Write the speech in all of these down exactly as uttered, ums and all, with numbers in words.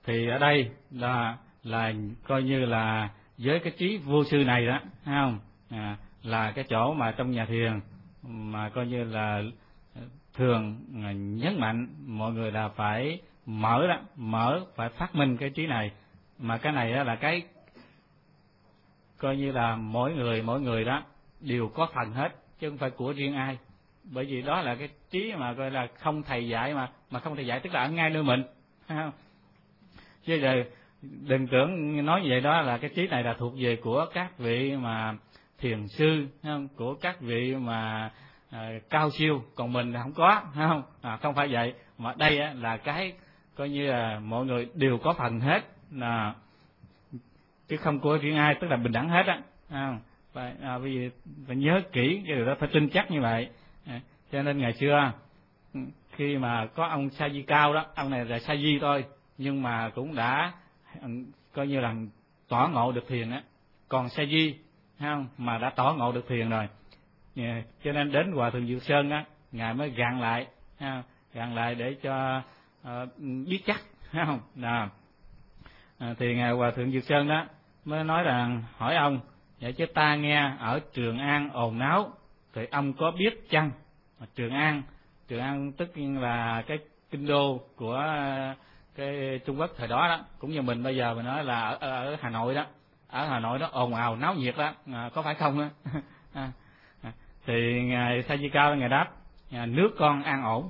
Thì ở đây là là coi như là với cái trí vô sư này đó, thấy không? À, là cái chỗ mà trong nhà thiền mà coi như là thường nhấn mạnh mọi người là phải mở đó, mở phải phát minh cái trí này, mà cái này đó là cái coi như là mỗi người mỗi người đó đều có phần hết, chứ không phải của riêng ai. Bởi vì đó là cái trí mà coi là không thầy dạy, mà mà không thầy dạy tức là ở ngay nơi mình, thấy không? Chứ giờ đừng tưởng nói như vậy đó là cái trí này là thuộc về của các vị mà thiền sư, thấy không? Của các vị mà à, cao siêu, còn mình là không có, thấy không? À, không phải vậy, mà đây á, là cái coi như là mọi người đều có phần hết, là chứ không của riêng ai, tức là bình đẳng hết á, không? Phải, à, vì phải nhớ kỹ cái điều đó, phải tin chắc như vậy. À, cho nên ngày xưa khi mà có ông Sa Di Cao đó, ông này là Sa Di thôi, nhưng mà cũng đã coi như là tỏ ngộ được thiền á, còn Sa Di, thấy không, mà đã tỏ ngộ được thiền rồi. À, cho nên đến Hòa Thượng Dược Sơn á, ngài mới gạn lại, à, gạn lại để cho à, biết chắc, thấy không? Nào, à, thì ngài Hòa Thượng Dược Sơn đó mới nói rằng hỏi ông, vậy chứ ta nghe ở Trường An ồn náo, thì ông có biết chăng? Trường An, Trường An tức là cái kinh đô của cái Trung Quốc thời đó đó, cũng như mình bây giờ mình nói là ở, ở Hà Nội đó, ở Hà Nội đó ồn ào náo nhiệt đó, à, có phải không á? à, à, thì ngài Sa Di Cao ngài đáp, à, nước con an ổn.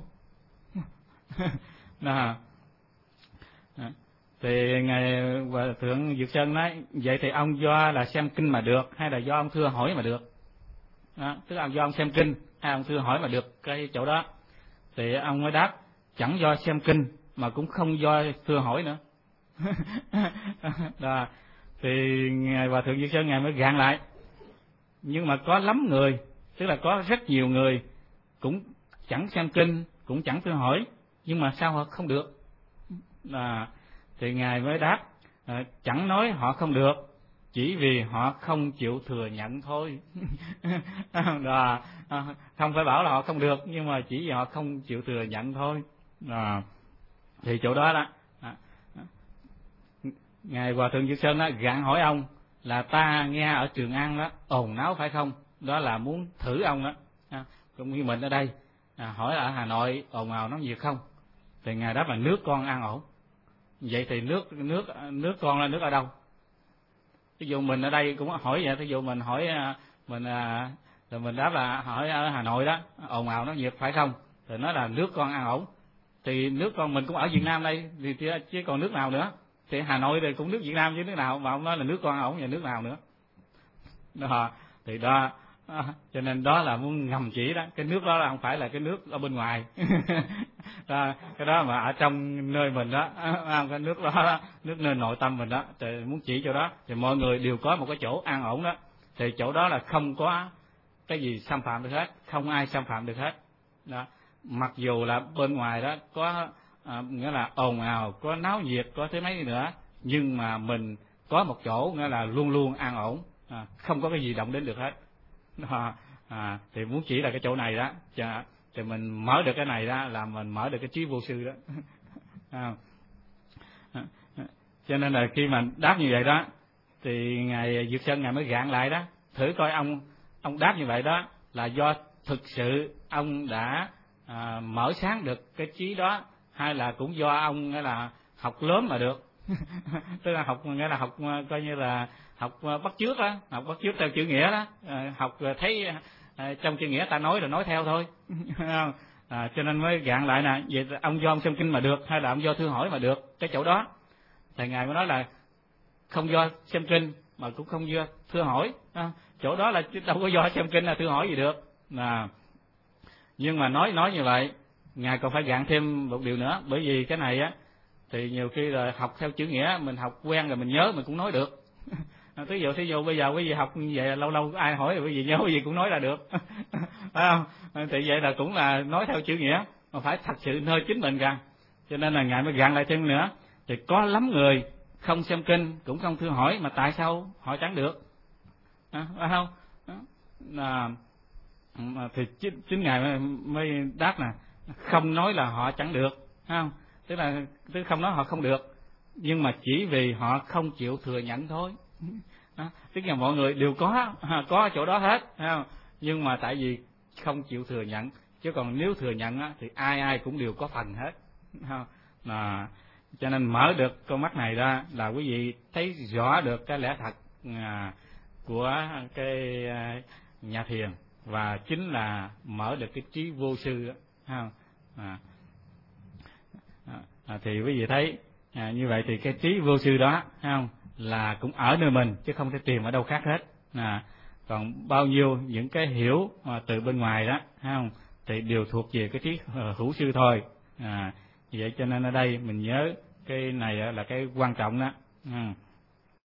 Đó. À, thì ngài Hòa Thượng Dược Sơn nói, vậy thì ông do là xem kinh mà được, hay là do ông thưa hỏi mà được? Đó, tức là do ông xem kinh hay ông thưa hỏi mà được cái chỗ đó? Thì ông mới đáp, chẳng do xem kinh mà cũng không do thưa hỏi nữa. Đó. Thì ngài Hòa Thượng Dược Sơn ngài mới gạn lại, nhưng mà có lắm người, tức là có rất nhiều người cũng chẳng xem kinh, cũng chẳng thưa hỏi, nhưng mà sao họ không được? Đó. Thì ngài mới đáp, à, chẳng nói họ không được, chỉ vì họ không chịu thừa nhận thôi. Đó. Không phải bảo là họ không được, nhưng mà chỉ vì họ không chịu thừa nhận thôi. Đó. Thì chỗ đó đó, ngài Hòa Thượng Dược Sơn đó gạn hỏi ông là ta nghe ở Trường An đó ồn náo phải không? Đó là muốn thử ông đó, cũng như mình ở đây, à, hỏi ở Hà Nội ồn ào náo nhiệt không? Thì ngài đáp là nước con an ổn. Vậy thì nước nước nước con là nước ở đâu? Ví dụ mình ở đây cũng hỏi vậy, ví dụ mình hỏi mình rồi mình đáp là hỏi ở Hà Nội đó ồn ào náo nhiệt phải không? Thì nói là nước con an ổn. Thì nước con mình cũng ở Việt Nam đây, thì chứ còn nước nào nữa? Thì Hà Nội thì cũng nước Việt Nam chứ nước nào, mà ông nói là nước con an ổn và nước nào nữa? Đó, thì đó, cho nên đó là muốn ngầm chỉ đó, cái nước đó là không phải là cái nước ở bên ngoài. Đó, cái đó mà ở trong nơi mình đó, cái nước đó, nước nơi nội tâm mình đó, thì muốn chỉ chỗ đó, thì mọi người đều có một cái chỗ an ổn đó, thì chỗ đó là không có cái gì xâm phạm được hết, không ai xâm phạm được hết. Đó, mặc dù là bên ngoài đó có à, nghĩa là ồn ào, có náo nhiệt, có thế mấy gì nữa, nhưng mà mình có một chỗ nghĩa là luôn luôn an ổn, à, không có cái gì động đến được hết. Đó, à, thì muốn chỉ là cái chỗ này đó, chà, thì mình mở được cái này đó là mình mở được cái trí vô sư đó. À, cho nên là khi mà đáp như vậy đó, thì ngài Dược Sơn ngài mới gạn lại đó, thử coi ông ông đáp như vậy đó là do thực sự ông đã à, mở sáng được cái trí đó, hay là cũng do ông nghĩa là học lớn mà được. Tức là học nghĩa là học coi như là học bắt chước đó, học bắt chước theo chữ nghĩa đó, à, học thấy à, trong chữ nghĩa ta nói rồi nói theo thôi. À, cho nên mới gạn lại nè, vậy ông do ông xem kinh mà được, hay là ông do thưa hỏi mà được cái chỗ đó? Thầy ngài mới nói là không do xem kinh mà cũng không do thưa hỏi, à, chỗ đó là đâu có do xem kinh là thưa hỏi gì được. À, nhưng mà nói nói như vậy, ngài còn phải gạn thêm một điều nữa, bởi vì cái này á thì nhiều khi là học theo chữ nghĩa, mình học quen rồi mình nhớ mình cũng nói được. Thí dụ thí dụ bây giờ quý vị học như vậy, lâu lâu ai hỏi thì quý vị nhớ quý vị cũng nói ra được. Phải không? Thì vậy là cũng là nói theo chữ nghĩa, mà phải thật sự nơi chính mình ra. Cho nên là ngài mới gạn lại thêm nữa, thì có lắm người không xem kinh cũng không thưa hỏi, mà tại sao họ chẳng được? À, phải không? À, thì chính, chính ngài mới, mới đáp là không nói là họ chẳng được, phải không? Tức là tức không nói họ không được, nhưng mà chỉ vì họ không chịu thừa nhận thôi. Đó, tức là mọi người đều có có ở chỗ đó hết, không? Nhưng mà tại vì không chịu thừa nhận, chứ còn nếu thừa nhận á, thì ai ai cũng đều có phần hết, không? Là cho nên mở được con mắt này ra là quý vị thấy rõ được cái lẽ thật à, của cái à, nhà thiền, và chính là mở được cái trí vô sư, không? À, à, thì quý vị thấy à, như vậy thì cái trí vô sư đó, không, là cũng ở nơi mình chứ không thể tìm ở đâu khác hết. À, còn bao nhiêu những cái hiểu mà từ bên ngoài đó, không, thì đều thuộc về cái trí hữu sư thôi. À, vậy cho nên ở đây mình nhớ cái này là cái quan trọng đó. Ừ.